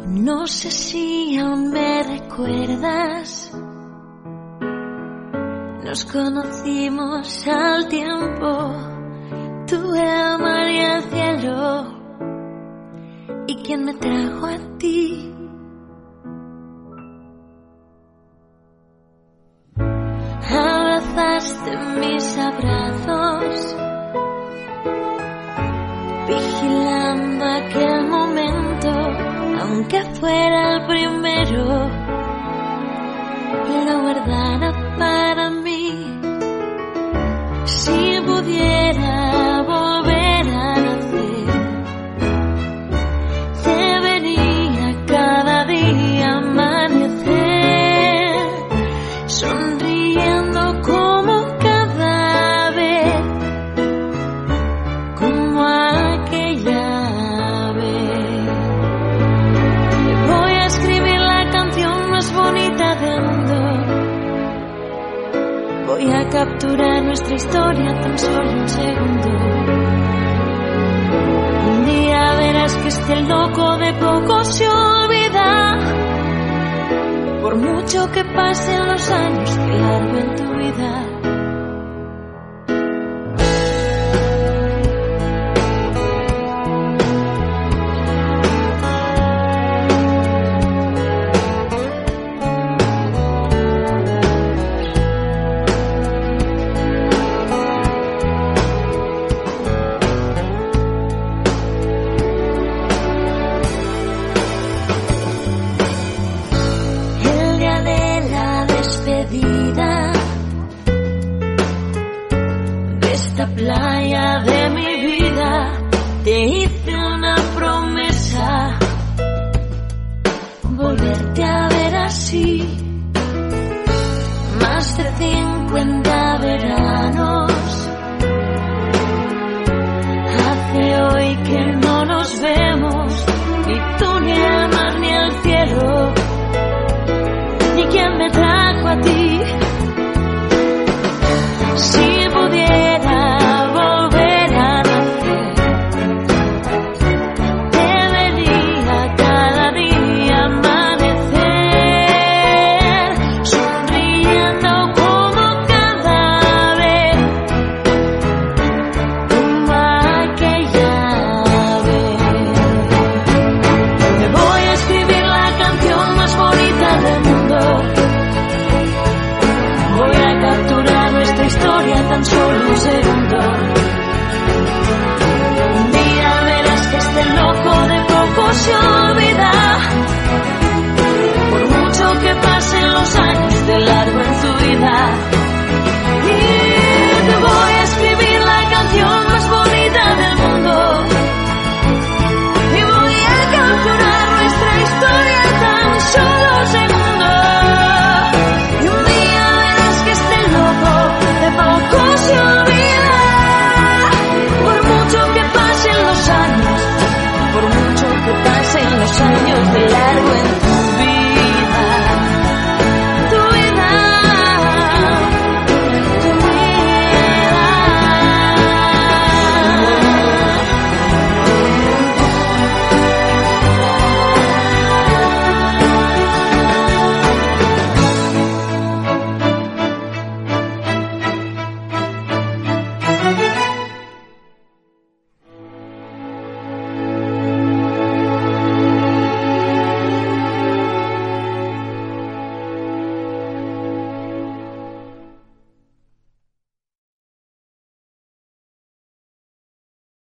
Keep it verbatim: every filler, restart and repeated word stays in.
No sé si aún me recuerdas. Nos conocimos al tiempo, tú el mar y el cielo, y quien me trajo a ti. Abrazaste mis abrazos, vigilando aquel momento, aunque fuera el primero, lo guardara para mí. Si pudiera volver a nacer, debería cada día amanecer sonriendo como cada vez, como aquella vez. Voy a escribir la canción más bonita del mundo. Voy a capturar nuestra historia tan solo un segundo. Un día verás que este loco de poco se olvida, por mucho que pasen los años que largo en tu vida. Esta playa de mi vida te hice una promesa, volverte a ver así. Más de cincuenta veranos hace hoy que no nos vemos, ni tú ni el mar ni el cielo, ni quien me trajo a ti. Si pudiera volver a nacer, debería cada día amanecer sonriendo como cada vez, como aquella vez. Me voy a escribir la canción más bonita del mundo. Voy a capturar nuestra historia tan solo un segundo.